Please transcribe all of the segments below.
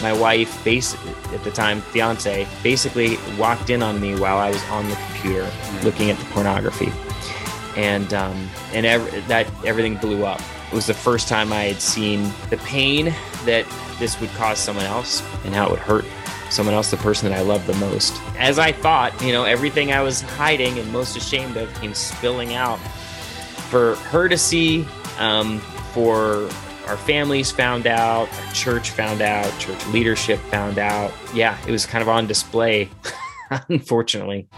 my wife, at the time, fiance, basically walked in on me while I was on the computer looking at the pornography. And everything blew up. It was the first time I had seen the pain that this would cause someone else and how it would hurt someone else, the person that I love the most. As I thought, everything I was hiding and most ashamed of came spilling out for her to see, for our families found out, our church found out, church leadership found out. Yeah, it was kind of on display, unfortunately.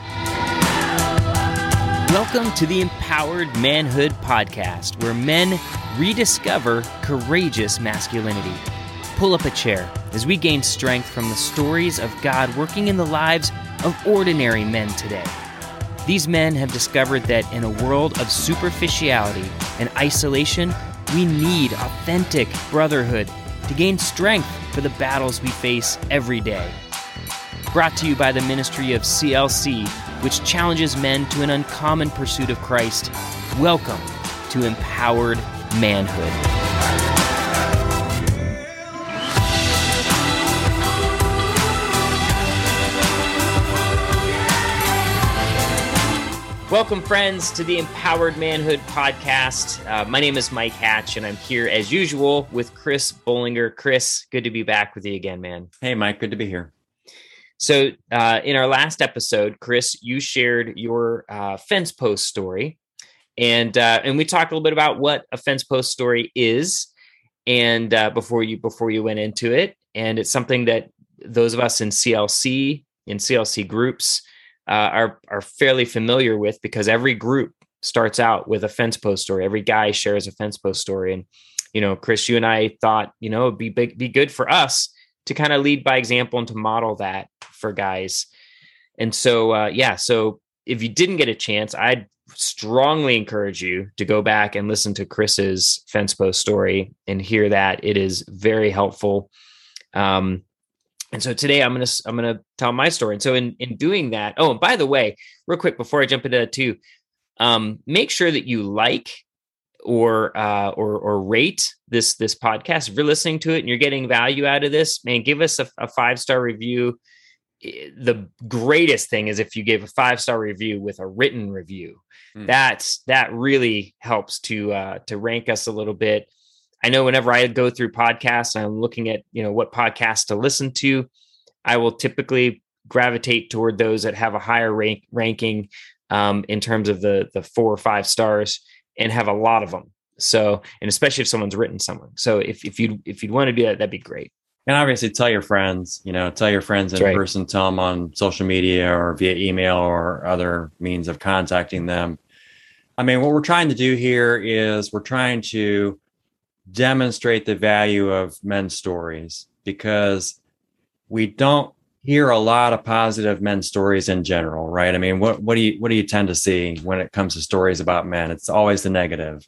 Welcome to the Empowered Manhood Podcast, where men rediscover courageous masculinity. Pull up a chair as we gain strength from the stories of God working in the lives of ordinary men today. These men have discovered that in a world of superficiality and isolation, we need authentic brotherhood to gain strength for the battles we face every day. Brought to you by the ministry of CLC, which challenges men to an uncommon pursuit of Christ. Welcome to Empowered Manhood. Welcome, friends, to the Empowered Manhood Podcast. My name is Mike Hatch, and I'm here, as usual, with Chris Bollinger. Chris, good to be back with you again, man. Hey, Mike, good to be here. So in our last episode, Chris, you shared your fence post story, and we talked a little bit about what a fence post story is, and before you went into it, and it's something that those of us in CLC groups are fairly familiar with, because every group starts out with a fence post story. Every guy shares a fence post story, and Chris, you and I thought it'd be good for us to kind of lead by example and to model that for guys. And so, so if you didn't get a chance, I'd strongly encourage you to go back and listen to Chris's fence post story and hear that. It is very helpful. And so today I'm going to tell my story. And so in doing that, oh, and by the way, real quick, before I jump into that too, make sure that you like or rate this podcast. If you're listening to it and you're getting value out of this, man, give us a 5-star review. The greatest thing is if you give a 5-star review with a written review. That really helps to rank us a little bit. I know whenever I go through podcasts and I'm looking at what podcasts to listen to, I will typically gravitate toward those that have a higher ranking in terms of the 4 or 5 stars, and have a lot of them. So, and especially if someone's written someone. So if you'd want to do that, that'd be great. And obviously tell your friends in person, tell them on social media or via email or other means of contacting them. I mean, what we're trying to do here is we're trying to demonstrate the value of men's stories, because we don't hear a lot of positive men's stories in general, right? I mean, what do you tend to see when it comes to stories about men? It's always the negative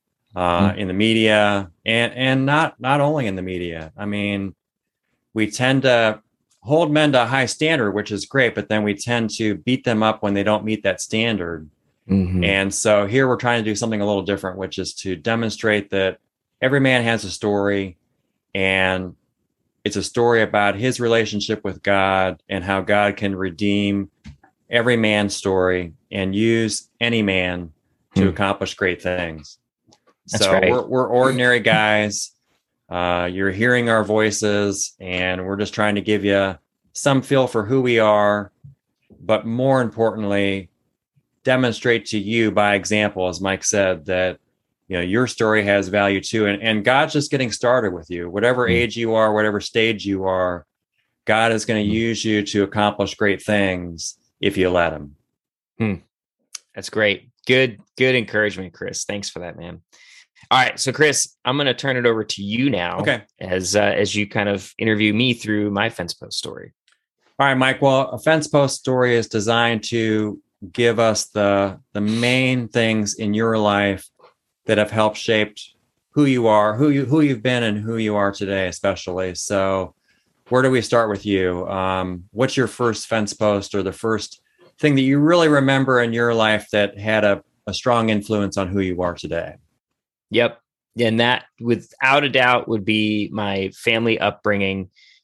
in the media, and not only in the media. I mean, we tend to hold men to a high standard, which is great, but then we tend to beat them up when they don't meet that standard. Mm-hmm. And so here we're trying to do something a little different, which is to demonstrate that every man has a story, and it's a story about his relationship with God and how God can redeem every man's story and use any man to accomplish great things. That's so right. We're ordinary guys. You're hearing our voices, and we're just trying to give you some feel for who we are, but more importantly, demonstrate to you by example, as Mike said, that your story has value too. And God's just getting started with you. Whatever age you are, whatever stage you are, God is going to use you to accomplish great things if you let him. That's great. Good encouragement, Chris. Thanks for that, man. All right. So Chris, I'm going to turn it over to you now. Okay. As you kind of interview me through my fence post story. All right, Mike. Well, a fence post story is designed to give us the main things in your life that have helped shaped who you are, who you've been, and who you are today, especially. So where do we start with you? What's your first fence post, or the first thing that you really remember in your life that had a strong influence on who you are today? Yep. And that, without a doubt, would be my family upbringing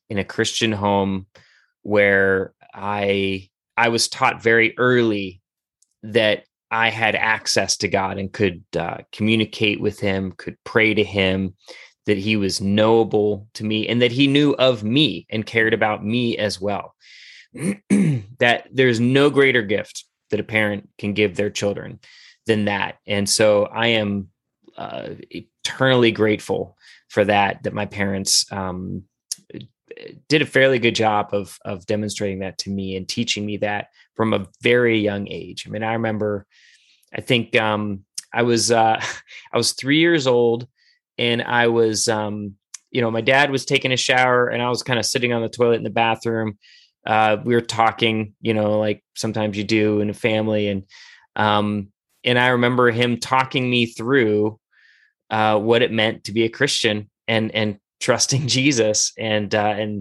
in a Christian home where I was taught very early that I had access to God and could communicate with him, could pray to him, that he was knowable to me, and that he knew of me and cared about me as well. That there's no greater gift that a parent can give their children than that. And so I am eternally grateful for that my parents did a fairly good job of demonstrating that to me and teaching me that from a very young age. I mean, I remember, I think I was 3 years old, and I was, my dad was taking a shower, and I was kind of sitting on the toilet in the bathroom. We were talking, like sometimes you do in a family, and I remember him talking me through what it meant to be a Christian and trusting Jesus, and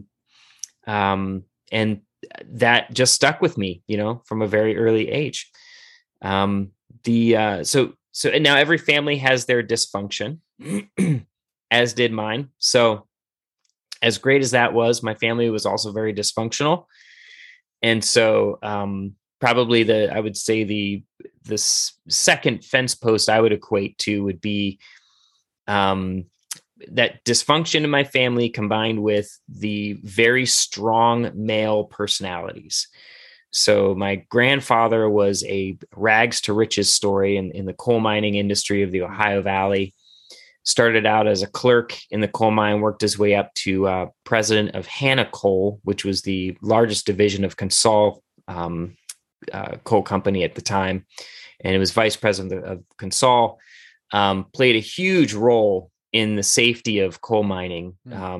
that just stuck with me, from a very early age. So and now every family has their dysfunction, as did mine. So as great as that was, my family was also very dysfunctional. And so probably I would say the second fence post I would equate to would be that dysfunction in my family combined with the very strong male personalities. So my grandfather was a rags to riches story in the coal mining industry of the Ohio Valley. Started out as a clerk in the coal mine, worked his way up to president of Hanna Coal, which was the largest division of Consol coal company at the time. And it was vice president of Consol. Played a huge role in the safety of coal mining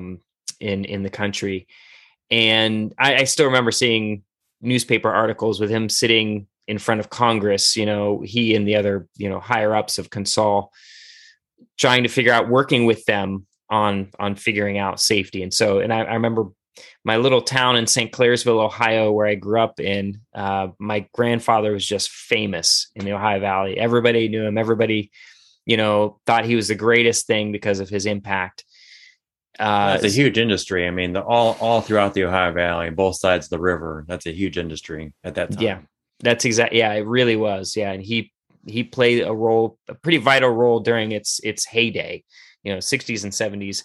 in the country. And I still remember seeing newspaper articles with him sitting in front of Congress, he and the other, higher ups of Consol, trying to figure out, working with them on figuring out safety. And so, I remember my little town in St. Clairsville, Ohio, where I grew up in, my grandfather was just famous in the Ohio Valley. Everybody knew him. Everybody, thought he was the greatest thing because of his impact. That's a huge industry. I mean, all throughout the Ohio Valley, both sides of the river, that's a huge industry at that time. Yeah, that's exactly. Yeah, it really was. Yeah. And he played a pretty vital role during its heyday, 60s and 70s.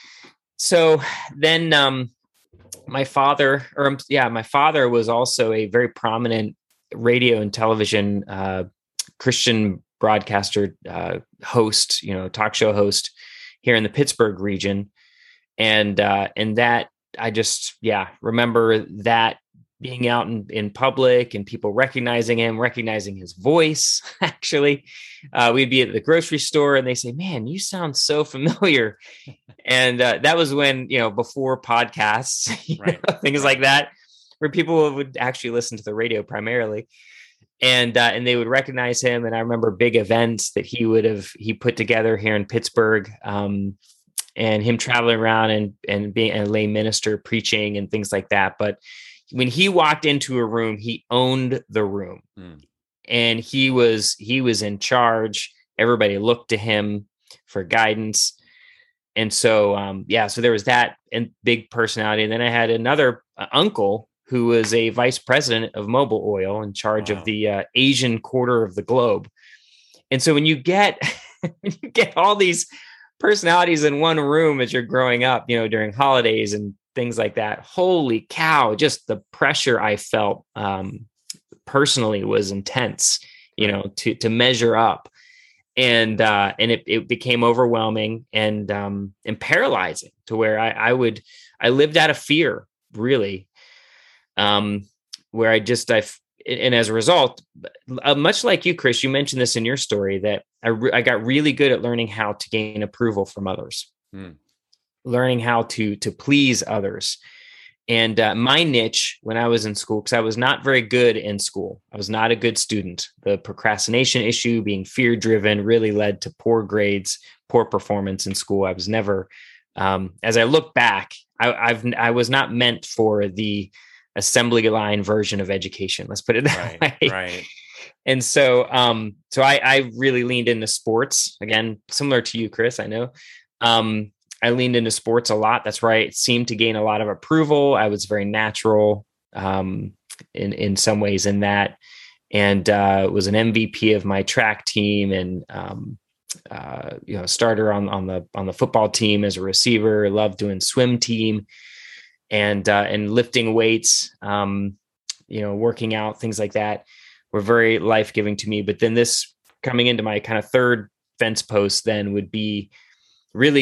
So then my father was also a very prominent radio and television Christian broadcaster, host, talk show host here in the Pittsburgh region. And that I just, remember that being out in public and people recognizing him, recognizing his voice. Actually, we'd be at the grocery store and they say, "Man, you sound so familiar." And that was when, before podcasts, things like that, where people would actually listen to the radio primarily. And they would recognize him. And I remember big events that he put together here in Pittsburgh, and him traveling around and being a lay minister preaching and things like that. But when he walked into a room, he owned the room, and he was in charge. Everybody looked to him for guidance. And so, so there was that and big personality. And then I had another uncle who was a vice president of Mobil Oil, in charge of the Asian quarter of the globe. And so when you get all these personalities in one room as you're growing up, during holidays and things like that, holy cow, just the pressure I felt personally was intense, to measure up. And it became overwhelming and paralyzing, to where I lived out of fear, really. Where and as a result, much like you, Chris, you mentioned this in your story, that I got really good at learning how to gain approval from others, learning how to please others. And my niche when I was in school, because I was not very good in school, I was not a good student. The procrastination issue, being fear-driven, really led to poor grades, poor performance in school. I was never, as I look back, I was not meant for the assembly line version of education. Let's put it that way. Right. And so, I really leaned into sports, again, similar to you, Chris, I know. I leaned into sports a lot. That's where I seemed to gain a lot of approval. I was very natural in some ways in that, and was an MVP of my track team, and starter on the football team as a receiver. Loved doing swim team and lifting weights. Working out, things like that were very life-giving to me. But then this coming into my kind of third fence post then would be really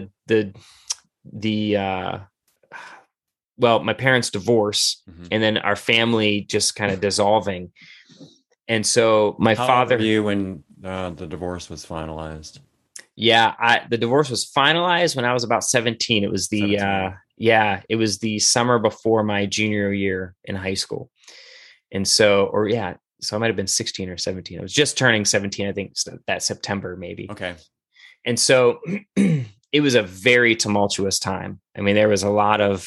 my parents' divorce, and then our family just kind of dissolving. And so my father. How old were you when the divorce was finalized? Yeah, the divorce was finalized when I was about 17. It was it was the summer before my junior year in high school. And so I might have been 16 or 17. I was just turning 17, I think, that September maybe. Okay. And so it was a very tumultuous time. I mean, there was a lot of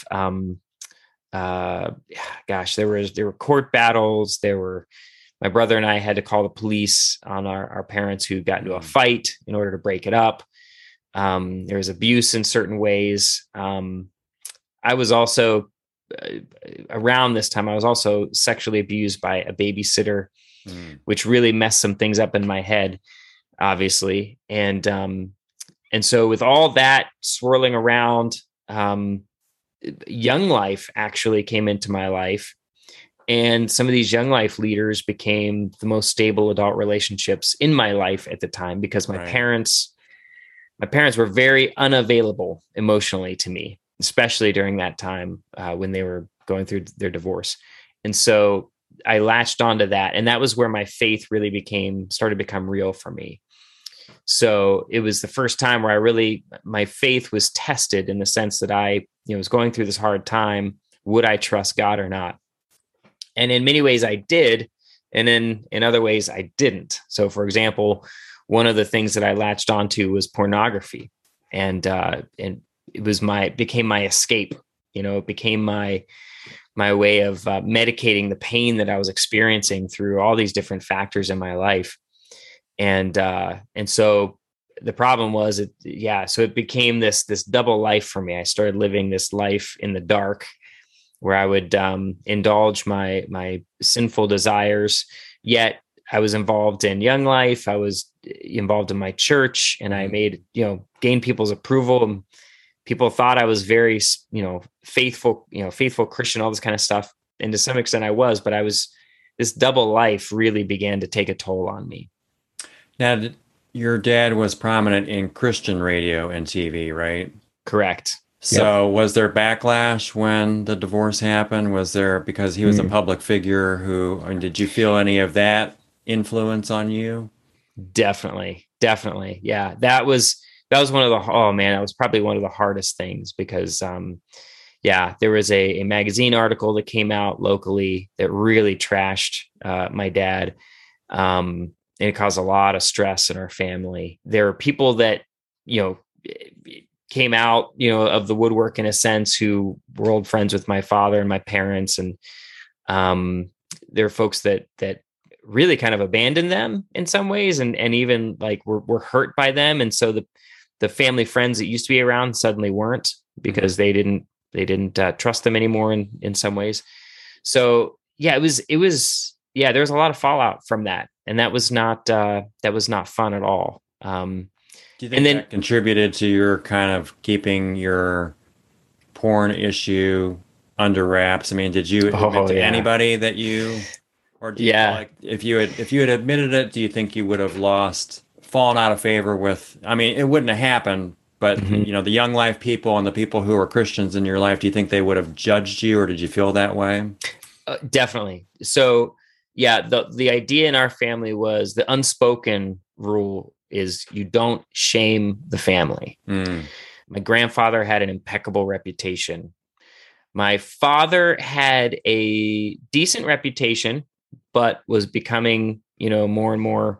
there were court battles. My brother and I had to call the police on our parents who got into a fight in order to break it up. There was abuse in certain ways. I was also around this time, I was also sexually abused by a babysitter, which really messed some things up in my head, obviously. And so with all that swirling around, Young Life actually came into my life. And some of these Young Life leaders became the most stable adult relationships in my life at the time, because my parents were very unavailable emotionally to me, especially during that time when they were going through their divorce. And so I latched onto that. And that was where my faith really started to become real for me. So it was the first time where my faith was tested, in the sense that I was going through this hard time. Would I trust God or not? And in many ways I did. And then in other ways I didn't. So for example, one of the things that I latched onto was pornography, and it became my escape. It became my way of medicating the pain that I was experiencing through all these different factors in my life. And so the problem was, so it became this double life for me. I started living this life in the dark, where I would indulge my sinful desires, yet I was involved in Young Life. I was involved in my church, and I gained people's approval. And people thought I was very, faithful Christian, all this kind of stuff. And to some extent I was, but this double life really began to take a toll on me. Now, your dad was prominent in Christian radio and TV, right? Correct. So was there backlash when the divorce happened? Because he was a public figure did you feel any of that influence on you? Definitely. Yeah. That was that was probably one of the hardest things, because, there was a magazine article that came out locally that really trashed my dad. And it caused a lot of stress in our family. There were people that, came out, of the woodwork in a sense, who were old friends with my father and my parents. And there are folks that really kind of abandoned them in some ways, and even were hurt by them. And so the family friends that used to be around suddenly weren't, because they didn't trust them anymore in some ways. So there was a lot of fallout from that. And that was not fun at all. Do you think that contributed to your kind of keeping your porn issue under wraps? I mean, did you admit to anybody that or do you feel like if you had admitted it, do you think you would have fallen out of favor with? I mean, it wouldn't have happened, but the Young Life people and the people who were Christians in your life, do you think they would have judged you, or did you feel that way? Definitely. So the idea in our family was, the unspoken rule is you don't shame the family. My grandfather had an impeccable reputation. My father had a decent reputation, but was becoming, more and more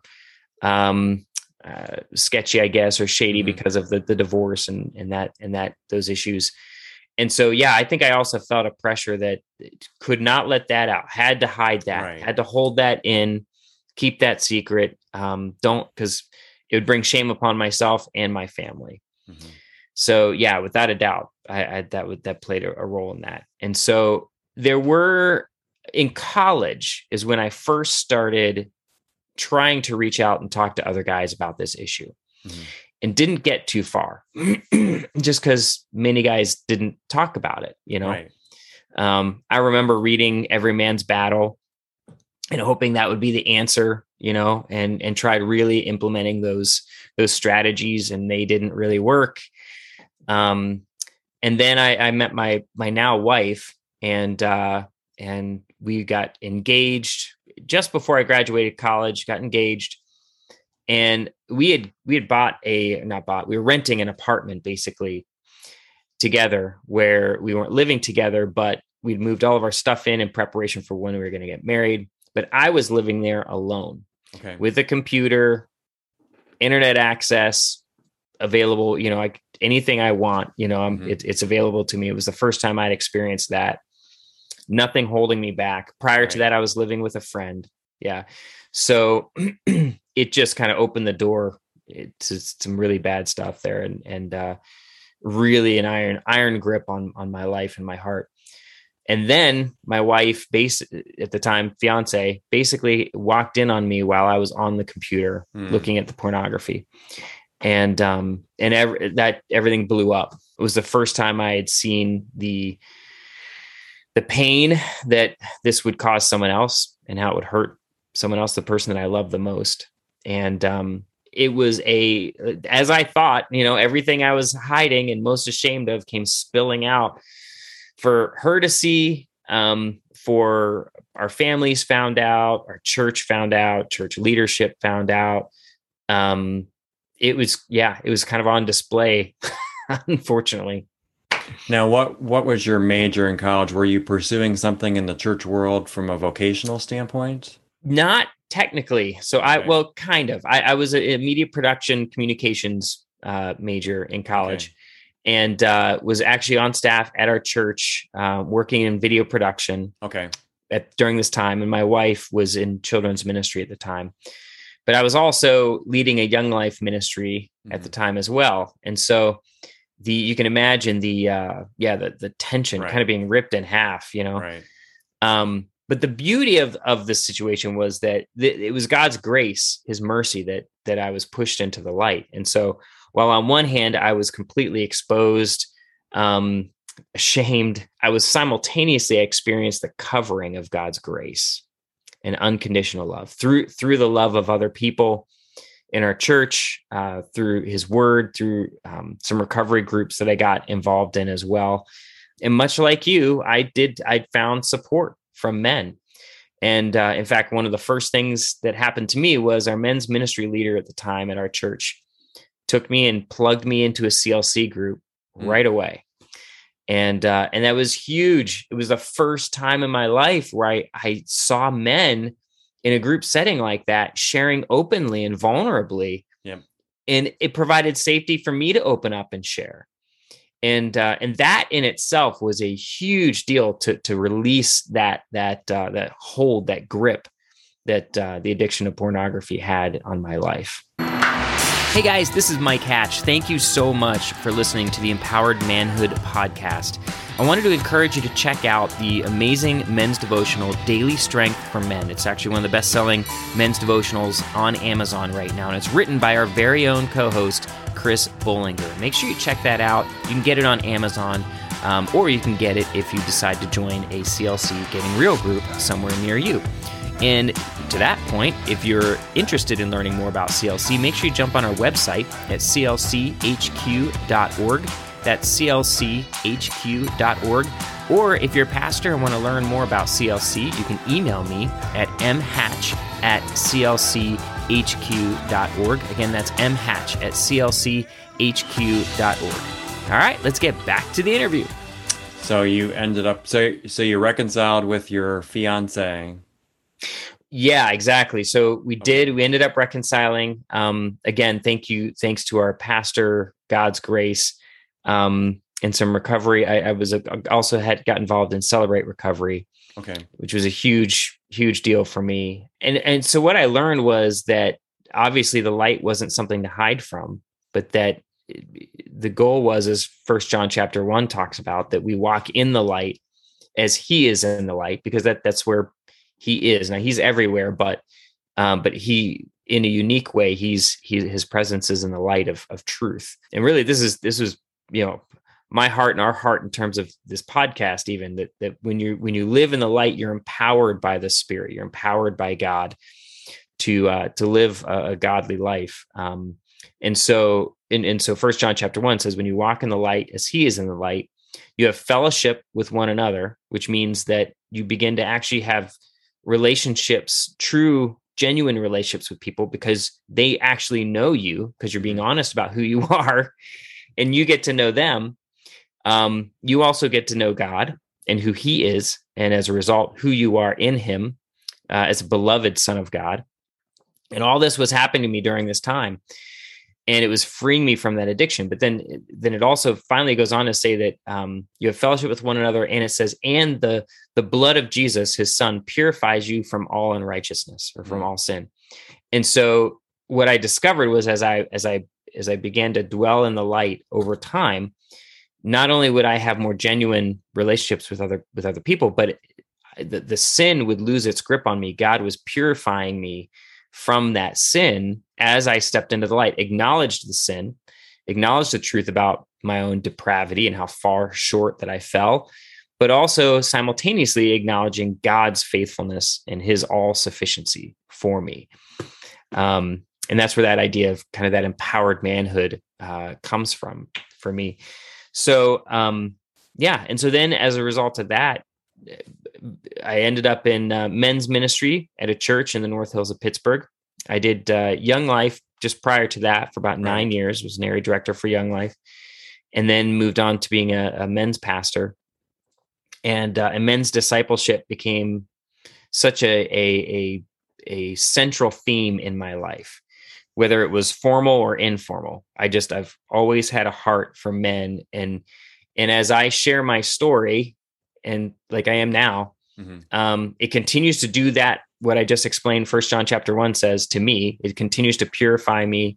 sketchy, I guess, or shady because of the divorce and those issues. And so, I think I also felt a pressure that could not let that out, had to hide that, had to hold that in, keep that secret. Because it would bring shame upon myself and my family. So yeah, without a doubt, that played a role in that. And so there were, in college is when I first started trying to reach out and talk to other guys about this issue, and didn't get too far just because many guys didn't talk about it, Right. I remember reading Every Man's Battle and hoping that would be the answer, and tried really implementing those strategies, and they didn't really work. And then I met my now wife, and we got engaged just before I graduated college, got engaged. And we had we were renting an apartment basically together, where we weren't living together, but we'd moved all of our stuff in preparation for when we were going to get married. But I was living there alone, with a computer, internet access available, anything I want, it's available to me. It was the first time I'd experienced that. Nothing holding me back. Prior to that, I was living with a friend. Yeah. So it just kind of opened the door to some really bad stuff there, and really an iron grip on my life and my heart. And then my wife, at the time, fiance, basically walked in on me while I was on the computer looking at the pornography, and everything blew up. It was the first time I had seen the pain that this would cause someone else, and how it would hurt someone else, the person that I love the most. And it was as I thought, everything I was hiding and most ashamed of came spilling out for her to see, for our families found out, our church found out, church leadership found out. It was kind of on display, unfortunately. Now, what was your major in college? Were you pursuing something in the church world from a vocational standpoint? Not technically. So kind of. I was a media production communications major in college, and was actually on staff at our church, working in video production. During this time, and my wife was in children's ministry at the time. But I was also leading a Young Life ministry at the time as well, and so you can imagine the tension kind of being ripped in half, But the beauty of this situation was that it was God's grace, His mercy, that I was pushed into the light. And so while on one hand I was completely exposed, ashamed, I was simultaneously experienced the covering of God's grace and unconditional love through the love of other people in our church, through His word, through some recovery groups that I got involved in as well. And much like you, I found support from men. And in fact, one of the first things that happened to me was our men's ministry leader at the time at our church took me and plugged me into a CLC group right away. And that was huge. It was the first time in my life where I saw men in a group setting like that, sharing openly and vulnerably. Yeah. And it provided safety for me to open up and share. And that in itself was a huge deal to release that hold, that grip that the addiction of pornography had on my life. Hey guys, this is Mike Hatch. Thank you so much for listening to the Empowered Manhood podcast. I wanted to encourage you to check out the amazing men's devotional, Daily Strength for Men. It's actually one of the best-selling men's devotionals on Amazon right now, and it's written by our very own co-host, Chris Bollinger. Make sure you check that out. You can get it on Amazon, or you can get it if you decide to join a CLC Getting Real group somewhere near you. And to that point, if you're interested in learning more about CLC, make sure you jump on our website at clchq.org. That's clchq.org. Or if you're a pastor and want to learn more about CLC, you can email me at mhatch@clchq.org. Again, that's mhatch@clchq.org. All right, let's get back to the interview. So you ended up, so you reconciled with your fiance. Yeah, exactly. So we ended up reconciling. Again, thanks to our pastor, God's grace, and some recovery. I also got involved in Celebrate Recovery, which was a huge, huge deal for me. And so what I learned was that obviously the light wasn't something to hide from, but that the goal was, as First John chapter 1 talks about, that we walk in the light as he is in the light, because that's where he is. Now he's everywhere, but he, in a unique way, his presence is in the light of truth. And really, this was, my heart and our heart in terms of this podcast, even that when you live in the light, you're empowered by the Spirit, you're empowered by God to live a godly life. And so First John chapter 1 says, when you walk in the light as he is in the light, you have fellowship with one another, which means that you begin to actually have relationships, true, genuine relationships with people, because they actually know you, because you're being honest about who you are, and you get to know them. You also get to know God and who he is, and as a result, who you are in him as a beloved son of God. And all this was happening to me during this time, and it was freeing me from that addiction. But then it also finally goes on to say that you have fellowship with one another, and it says, and the blood of Jesus, his son, purifies you from all unrighteousness, or from all sin. And so what I discovered was, as I began to dwell in the light over time, not only would I have more genuine relationships with other people, but the sin would lose its grip on me. God was purifying me from that sin as I stepped into the light, acknowledged the sin, acknowledged the truth about my own depravity and how far short that I fell, but also simultaneously acknowledging God's faithfulness and his all sufficiency for me. And that's where that idea of kind of that empowered manhood comes from for me. So, and so then as a result of that, I ended up in men's ministry at a church in the North Hills of Pittsburgh. I did Young Life just prior to that for about 9 years, was an area director for Young Life, and then moved on to being a men's pastor. And men's discipleship became such a central theme in my life, whether it was formal or informal. I've always had a heart for men. And as I share my story, and like I am now, it continues to do that. What I just explained, First John chapter 1 says to me, it continues to purify me,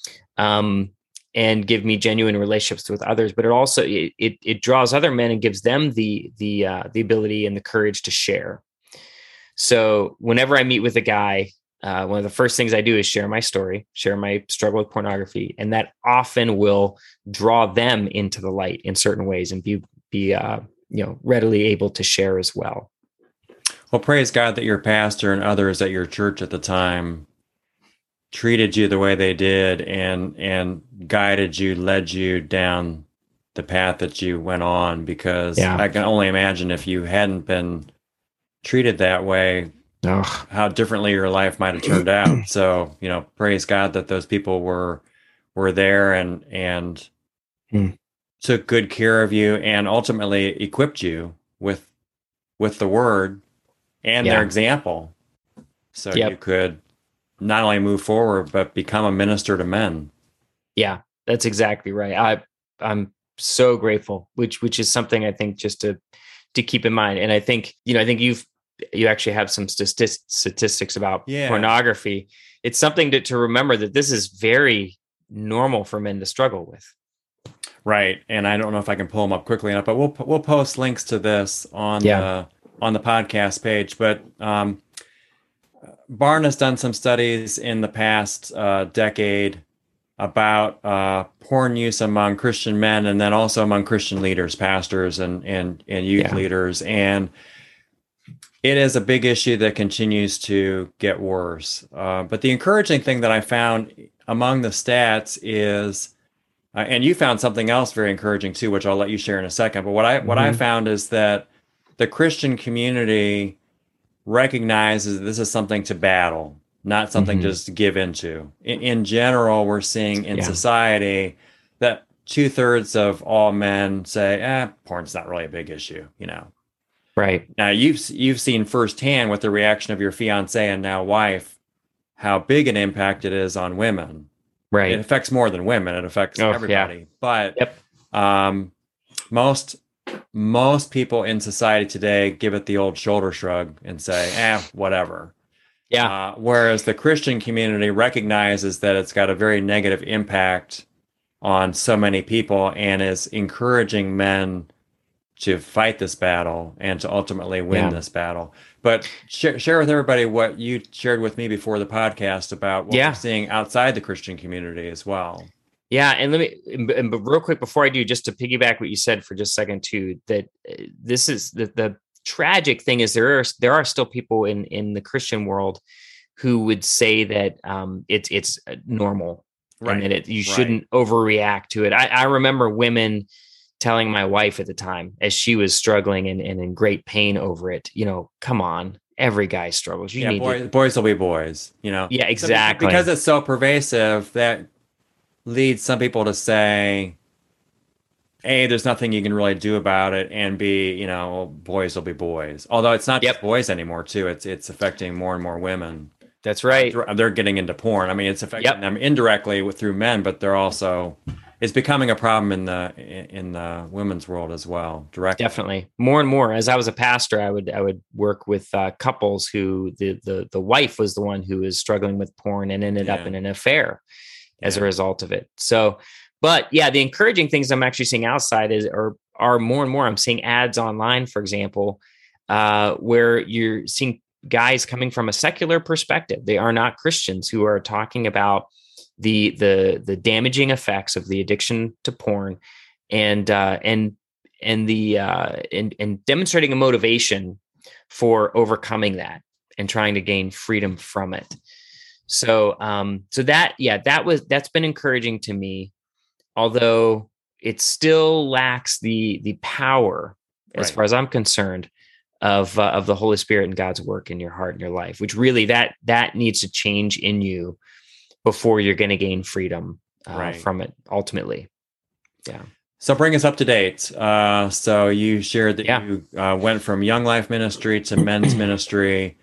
and give me genuine relationships with others. But it also, it draws other men and gives them the ability and the courage to share. So whenever I meet with a guy, one of the first things I do is share my story, share my struggle with pornography. And that often will draw them into the light in certain ways, and be readily able to share as well. Well, praise God that your pastor and others at your church at the time treated you the way they did, and guided you, led you down the path that you went on, because I can only imagine if you hadn't been treated that way, how differently your life might have turned out. So, praise God that those people were there and took good care of you, and ultimately equipped you with the word and their example, so you could not only move forward, but become a minister to men. Yeah, that's exactly right. I'm so grateful, which is something I think just to keep in mind. And I think, you actually have some statistics about pornography. It's something to remember, that this is very normal for men to struggle with. Right. And I don't know if I can pull them up quickly enough, but we'll post links to this on the podcast page. But Barna has done some studies in the past decade about porn use among Christian men, and then also among Christian leaders, pastors and youth leaders. And it is a big issue that continues to get worse. But the encouraging thing that I found among the stats is, and you found something else very encouraging too, which I'll let you share in a second. But what I found is that the Christian community recognizes this is something to battle, not something just to give into. In general, we're seeing in society that 2/3 of all men say, porn's not really a big issue, Right. Now you've seen firsthand with the reaction of your fiance and now wife, how big an impact it is on women. Right. It affects more than women. It affects everybody. But most people in society today give it the old shoulder shrug and say, whatever. Yeah. Whereas the Christian community recognizes that it's got a very negative impact on so many people and is encouraging men to fight this battle and to ultimately win this battle. But share with everybody what you shared with me before the podcast about what we're seeing outside the Christian community as well. Yeah, and but real quick before I do, just to piggyback what you said for just a second too, that this is the tragic thing is there are still people in the Christian world who would say that it's normal, right, and that you shouldn't overreact to it. I remember women telling my wife at the time, as she was struggling and in great pain over it, come on, every guy struggles. Boys will be boys, Yeah, exactly. So because it's so pervasive, that leads some people to say, A, there's nothing you can really do about it, and B, boys will be boys. Although it's not just boys anymore, too. It's affecting more and more women. That's right. They're getting into porn. I mean, it's affecting them indirectly through men, but it's becoming a problem in the women's world as well. Directly. Definitely, more and more. As I was a pastor, I would work with couples who the wife was the one who was struggling with porn and ended up in an affair as a result of it. So, but the encouraging things I'm actually seeing outside are more and more. I'm seeing ads online, for example, where you're seeing guys coming from a secular perspective. They are not Christians who are talking about the damaging effects of the addiction to porn and demonstrating a motivation for overcoming that and trying to gain freedom from it. So that's been encouraging to me, although it still lacks the power, as far as I'm concerned, of the Holy Spirit and God's work in your heart and your life, which really that needs to change in you before you're going to gain freedom from it ultimately. Yeah. So bring us up to date. So you shared that you went from Young Life Ministry to Men's Ministry.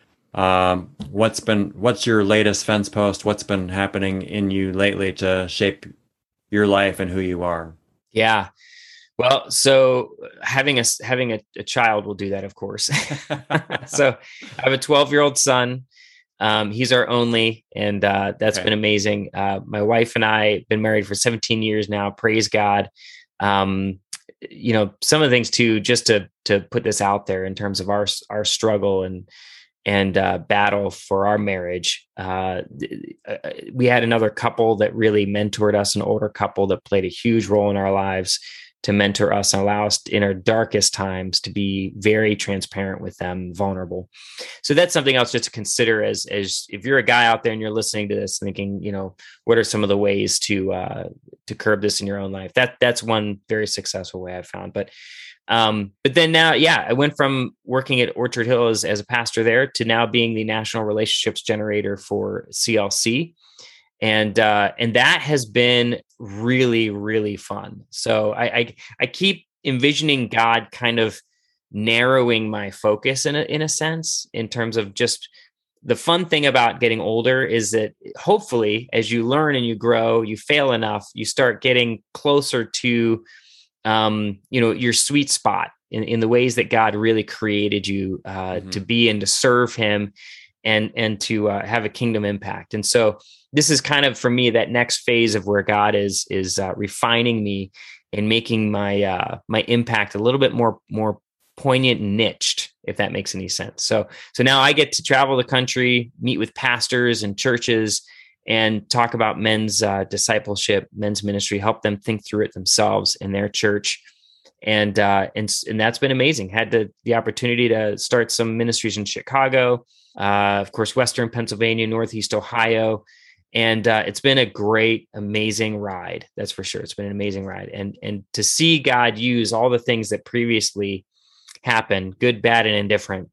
What's your latest fence post? What's been happening in you lately to shape your life and who you are? Yeah. Well, so having a child will do that, of course. So I have a 12-year-old son. He's our only, and that's been amazing. My wife and I have been married for 17 years now. Praise God. Some of the things too, just to put this out there in terms of our struggle and battle for our marriage. We had another couple that really mentored us, an older couple that played a huge role in our lives to mentor us and allow us in our darkest times to be very transparent with them, vulnerable. So that's something else just to consider as if you're a guy out there and you're listening to this thinking, what are some of the ways to curb this in your own life? That's one very successful way I've found. But then now, I went from working at Orchard Hill as a pastor there to now being the national relationships generator for CLC. And that has been really, really fun. So I keep envisioning God kind of narrowing my focus in a sense, in terms of just the fun thing about getting older is that hopefully as you learn and you grow, you fail enough, you start getting closer to, your sweet spot in the ways that God really created you to be and to serve him and to have a kingdom impact. And so this is kind of, for me, that next phase of where God is refining me and making my impact a little bit more poignant and niched, if that makes any sense. So now I get to travel the country, meet with pastors and churches, and talk about men's discipleship, men's ministry, help them think through it themselves in their church. And that's been amazing. Had the opportunity to start some ministries in Chicago, of course, Western Pennsylvania, Northeast Ohio. And it's been a great, amazing ride. That's for sure. It's been an amazing ride. And to see God use all the things that previously happened, good, bad, and indifferent,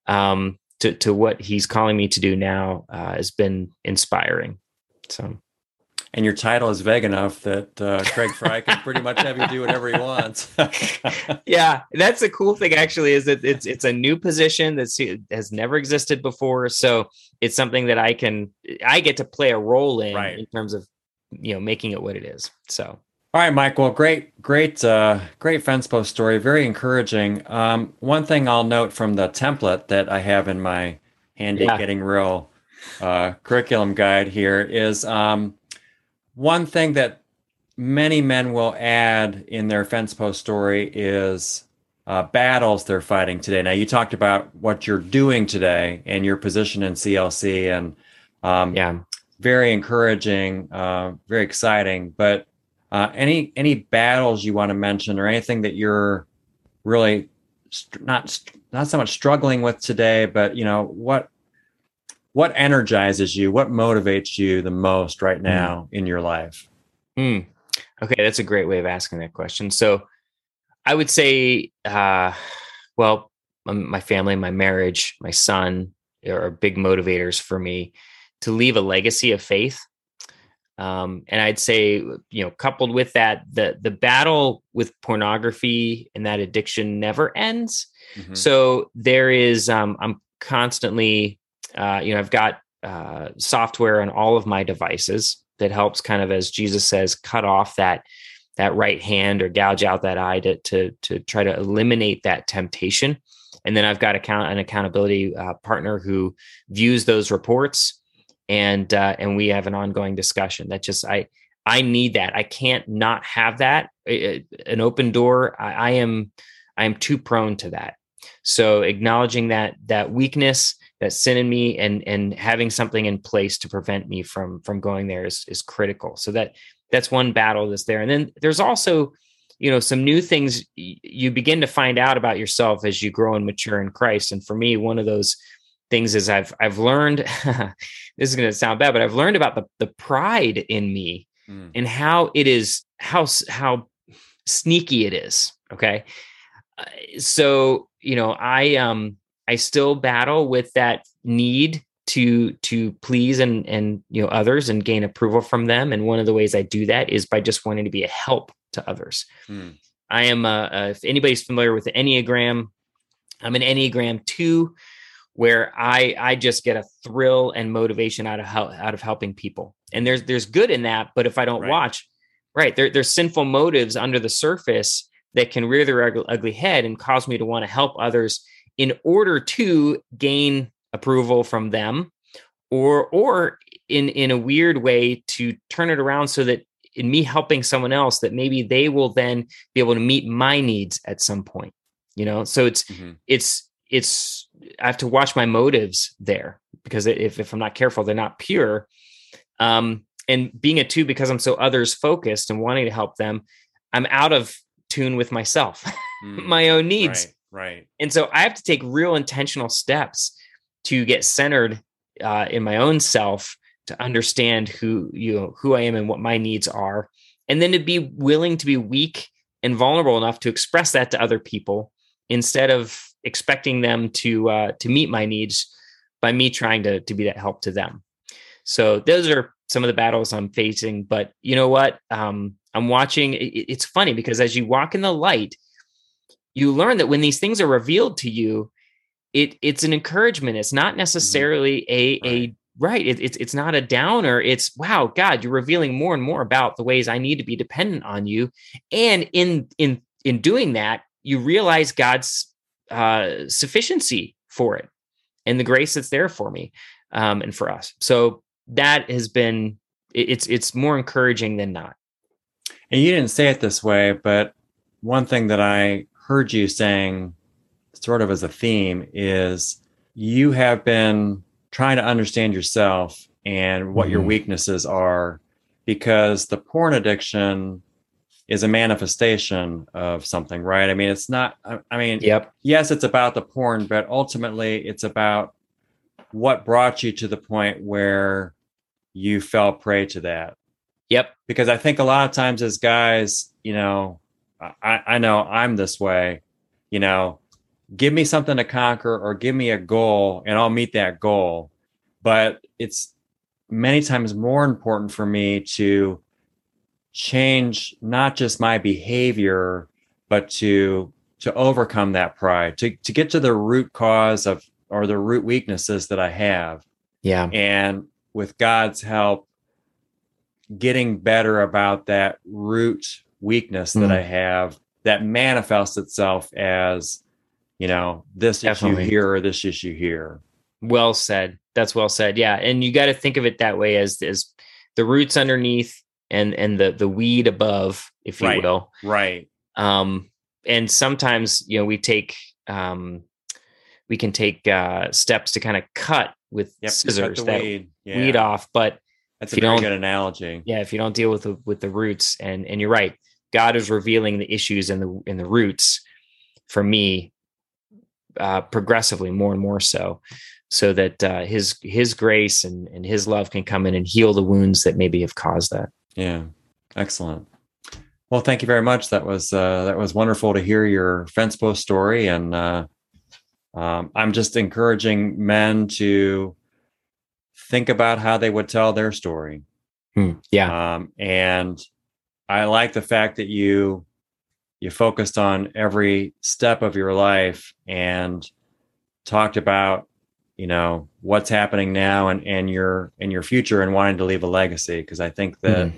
to what he's calling me to do now has been inspiring. So. And your title is vague enough that Craig Fry can pretty much have you do whatever he wants. Yeah, that's the cool thing, actually, is that it's a new position that has never existed before. So it's something that I get to play a role in terms of making it what it is. So. All right, Mike. Well, great fence post story. Very encouraging. One thing I'll note from the template that I have in my handy Getting Real curriculum guide here is one thing that many men will add in their fence post story is battles they're fighting today. Now, you talked about what you're doing today and your position in CLC, and Yeah. very encouraging, very exciting. But any battles you want to mention, or anything that you're really not so much struggling with today, but what energizes you, what motivates you the most right now in your life? Okay, that's a great way of asking that question. So I would say, well, my family, my marriage, my son are big motivators for me to leave a legacy of faith. And I'd say, coupled with that, the battle with pornography and that addiction never ends. Mm-hmm. So there is, I'm constantly, I've got software on all of my devices that helps kind of, as Jesus says, cut off that right hand or gouge out that eye to try to eliminate that temptation. And then I've got an accountability partner who views those reports, and we have an ongoing discussion. That just I need that. I can't not have that. An open door. I am too prone to that. So acknowledging that weakness, that sin in me, and having something in place to prevent me from going there is critical. So that's one battle that's there. And then there's also, some new things you begin to find out about yourself as you grow and mature in Christ. And for me, one of those things is I've learned, this is going to sound bad, but I've learned about the pride in me and how it is, how sneaky it is. Okay. So, I still battle with that need to please and others and gain approval from them. And one of the ways I do that is by just wanting to be a help to others. I am if anybody's familiar with the Enneagram, I'm an Enneagram 2, where I just get a thrill and motivation out of helping people. And there's good in that, but if I don't watch, there's sinful motives under the surface that can rear their ugly head and cause me to want to help others in order to gain approval from them, or in a weird way to turn it around so that in me helping someone else, that maybe they will then be able to meet my needs at some point. So it's I have to watch my motives there, because if I'm not careful, they're not pure. And being a 2, because I'm so others focused and wanting to help them, I'm out of tune with myself, my own needs. Right. And so I have to take real intentional steps to get centered in my own self, to understand who I am and what my needs are. And then to be willing to be weak and vulnerable enough to express that to other people, instead of expecting them to meet my needs by me trying to be that help to them. So those are some of the battles I'm facing. But you know what? I'm watching. It's funny, because as you walk in the light, you learn that when these things are revealed to you, it's an encouragement. It's not necessarily it's not a downer. It's, wow, God, you're revealing more and more about the ways I need to be dependent on you. And in doing that, you realize God's sufficiency for it and the grace that's there for me and for us. So that has been, it's more encouraging than not. And you didn't say it this way, but one thing that I heard you saying sort of as a theme is you have been trying to understand yourself and what your weaknesses are, because the porn addiction is a manifestation of something, right? I mean, it's not, yes, it's about the porn, but ultimately it's about what brought you to the point where you fell prey to that. Yep. Because I think a lot of times as guys, I know I'm this way, give me something to conquer or give me a goal and I'll meet that goal. But it's many times more important for me to change not just my behavior, but to overcome that pride, to get to the root cause of, or the root weaknesses that I have. Yeah. And with God's help, getting better about that root weakness that I have that manifests itself as, this issue here or this issue here. Well said. That's well said. Yeah. And you got to think of it that way, as the roots underneath and the weed above, if you will. Right. And sometimes, we can take steps to kind of cut with scissors that weed off. But that's a very good analogy. Yeah, if you don't deal with the roots, and you're right, God is revealing the issues in the roots for me, progressively more and more so that his grace and his love can come in and heal the wounds that maybe have caused that. Yeah, excellent. Well, thank you very much. That was wonderful to hear your fence post story, and I'm just encouraging men to think about how they would tell their story. Yeah. And I like the fact that you focused on every step of your life and talked about, what's happening now and your future and wanting to leave a legacy. Because I think that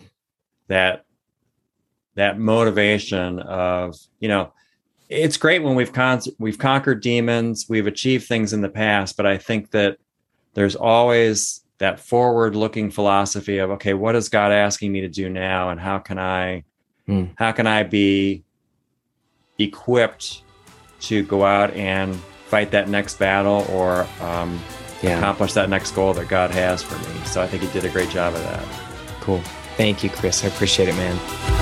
that motivation of, it's great when we've conquered demons, we've achieved things in the past, but I think that there's always that forward-looking philosophy of, okay, what is God asking me to do now, and how can I be equipped to go out and fight that next battle or accomplish that next goal that God has for me. So I think he did a great job of that. Cool. Thank you, Chris. I appreciate it, man.